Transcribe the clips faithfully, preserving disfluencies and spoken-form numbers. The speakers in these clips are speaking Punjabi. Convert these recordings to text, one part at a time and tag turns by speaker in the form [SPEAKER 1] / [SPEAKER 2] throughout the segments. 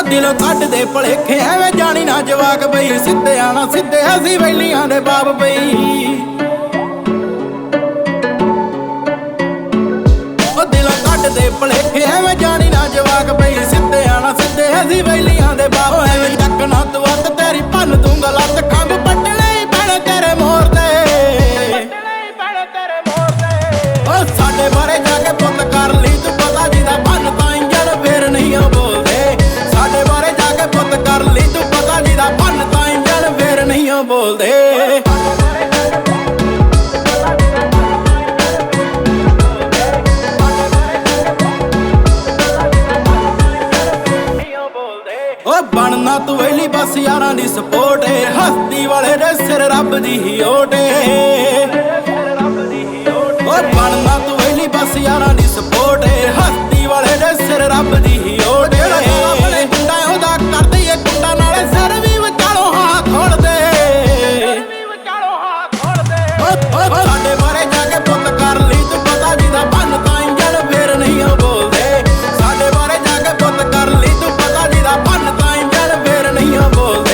[SPEAKER 1] ਦਿਲੋਂ ਕੱਢਦੇ ਭਲੇਖੇ ਐਵੇਂ ਜਾਣੀ ਨਾ ਜਵਾਕ ਬਈ ਸਿੱਧੇ ਆਣਾ ਸਿੱਧੇ ਅਸੀਂ ਵੈਲੀਆਂ ਦੇ ਬਾਪ ਬਈ ਉਹ ਦਿਲੋਂ ਕੱਢਦੇ ਭਲੇਖੇ ਐਵੇਂ ਜਾਣੀ ਨਾ ਜਵਾਕ ਬਈ ਸਿੱਧੇ ਆਣਾ ਸਿੱਧੇ ਅਸੀਂ ਵੈਲੀਆਂ ਦੇ ਬਾਪ ਐਵੇਂ ਚੱਕਣਾ ਤੂੰ ਅੱਤ ਤੇਰੀ ਭੰਨ ਦੂੰਗਾ ਲੱਤ ਖੰਭ ਪੱਟਣੇ ਹੀ ਪੈਣੇ ਤੇਰੇ ਮੋਰ ਤੇ ਉਹ ਸਾਡੇ ਬਾਰੇ ਜਾ ਕੇ ਪੁੱਤ ਕਰ ਲਈ ਤੂੰ ਪਤਾ ਜਿਹਦਾ ਭੰਨ ਤਾਂ ਇੰਜਣ ਫੇਰ ਨਹੀਂ ਉਹ ਬੋਲਦੇ ਸਾਡੇ ਬਾਰੇ ਜਾ ਕੇ ਪੁੱਤ ਕਰ ਲਈ ਤੂੰ ਪਤਾ ਜਿਹਦਾ ਭੰਨ ਤਾਂ ਇੰਜਣ ਫੇਰ ਨਹੀਂ ਉਹ ਬੋਲਦੇ ਓ ਬਣਨਾ ਤੂੰ ਵੇਲੀ ਬਸ ਯਾਰਾਂ ਦੀ ਸਪੋਰਟ ਏ ਹਸਤੀ ਵਾਲੇ ਦੇ ਸਿਰ ਰੱਬ ਦੀ ਹੀ ਓਟ ਏ ਓ ਬਣਨਾ ਤੂੰ ਵੇਲੀ ਬਸ ਯਾਰਾਂ ਦੀ ਸਪੋਰਟ ਏ ਹਸਤੀ ਵਾਲੇ ਦੇ ਸਿਰ ਰੱਬ ਦੀ ਹੀ ਓਟ ਏ ਆਪਣੇ ਗੁੰਡਾ ਉਹਦਾ ਕਰਦੇ ਏ ਗੁੰਡਾ ਨਾਲੇ ਸਿਰ ਵੀ ਵਿਚਾਲੋਂ ਹਾਂ ਖੋਲਦੇ ਓ ਸਾਡੇ ਬਾਰੇ ਜਾ ਕੇ ਪੁੱਤ ਕਰ ਲਈ ਤੂੰ ਪਤਾ ਜਿਹਦਾ ਭੰਨ ਤਾਂ ਇੰਜਣ ਫੇਰ ਨਹੀਂ ਉਹ ਬੋਲਦੇ ਸਾਡੇ ਬਾਰੇ ਜਾ ਕੇ ਪੁੱਤ ਕਰ ਲਈ ਤੂੰ ਪਤਾ ਜਿਹਦਾ ਭੰਨ ਤਾਂ ਇੰਜਣ ਫੇਰ ਨਹੀਂ ਉਹ ਬੋਲਦੇ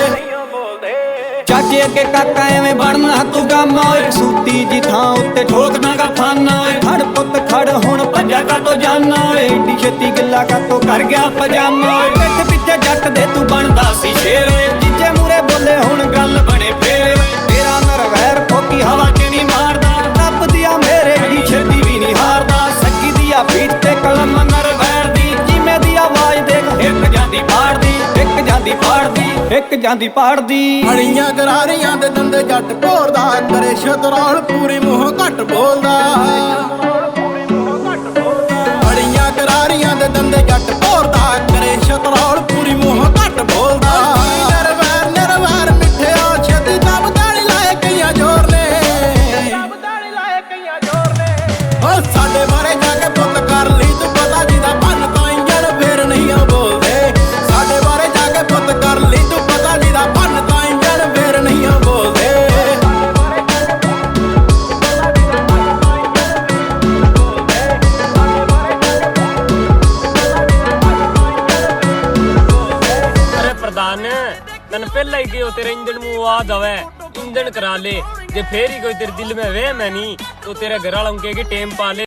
[SPEAKER 2] ਚਾਚੇ ਅੱਗੇ ਕਾਕਾ ਐਵੇਂ ਬਣਨਾ ਤੂੰ ਗਾਮਾ ਓਏ ਸੂਤੀ ਜੀ ਥਾਂ ਉੱਤੇ ਠੋਕਣਾ ਗਾ ਫਾਨਾ ਓਏ ਖੜ ਪੁੱਤ ਖੜ ਹੁਣ ਭੱਜਾ ਕਾਤੋਂ ਜਾਨਾ ਓਏ ਏਡੀ ਛੇਤੀ ਗਿੱਲਾ ਕਾਤੋਂ ਕਰ ਗਿਆ ਪਜਾਮਾ ਓਏ ਪਿੱਠ ਪਿੱਛੇ ਜੱਟ ਦੇ ਤੂੰ ਬਣਦਾ ਸੀ ਸ਼ੇਰ ਓਏ ਜੀਜੇ ਮੂਰੇ ਬੋਲੇ ਹੁਣ ਗੱਲ ਬਣੇ ਫੇਰ ਤੇਰਾ ਨਰਵੈਰ ਫੋਕੀ ਹਵਾ ਚ ਨਹੀਂ ਮਾਰਦਾ ਰੱਬ ਦੀਆਂ ਮੇਰੇ ਏਡੀ ਛੇਤੀ ਵੀ ਨਹੀਂ ਹਾਰਦਾ ਸੱਗੀ ਦੀਆਂ ਬੀਟ ਤੇ ਕਲਮ ਨਰਵੈਰ ਦੀ ਜਿਵੇਂ ਦੀ ਆਵਾਜ਼ ਦੇਖ ਇੱਕ ਜਾਂਦੀ ਪਾੜਦੀ ਇੱਕ ਜਾਂਦੀ ਪਾੜਦੀ ਇੱਕ ਜਾਂਦੀ ਪਾੜਦੀ
[SPEAKER 1] ਅੜੀਆਂ ਗਰਾਰੀਆਂ ਦੇ ਦੰਦੇ ਜੱਟ ਭੋਰਦਾ ਕਰੇ ਸ਼ਤਰੌਲ ਪੂਰੀ ਮੂੰਹ ਘੱਟ ਬੋਲਦਾ ਅੜੀਆਂ ਗਰਾਰੀਆਂ ਦੇ ਦੰਦੇ ਜੱਟ ਭੋਰਦਾ ਕਰੇ ਸ਼ਤਰੌਲ ਪੂਰੀ ਮੂੰਹ ਘੱਟ ਬੋਲਦਾ ਨਰਵੈਰ ਨਰਵੈਰ ਮਿੱਠਿਆ ਛੇਤੀ ਦਬ ਤਾਲੀ ਲਾਏ ਕਈਆਂ ਜ਼ੋਰ ਨੇ ਓ ਸਾਡੇ ਬਾਰੇ ਜਾ ਕੇ ਪੁੱਤ ਕਰ ਲਈ ਤੂੰ ਪਤਾ ਜਿਹਦਾ ਭੰਨ ਤਾਂ ਇੰਜਣ ਫੇਰ ਨਹੀਂ ਉਹ ਬੋਲਦੇ ਸਾਡੇ ਬਾਰੇ ਜਾ ਕੇ ਪੁੱਤ ਕਰ ਲਈ ਤੂੰ ਪਤਾ ਜਿਹਦਾ ਭੰਨ ਤਾਂ ਇੰਜਣ ਫੇਰ ਨਹੀਂ ਉਹ ਬੋਲਦੇ
[SPEAKER 3] अरे प्रधान तन पहला ही कहो तेरे इंजन में आवाज आवे इंजन करा ले जे फेर ही कोई तेरे दिल में वहम है नहीं तो तेरे घर वालों के टेम पा ले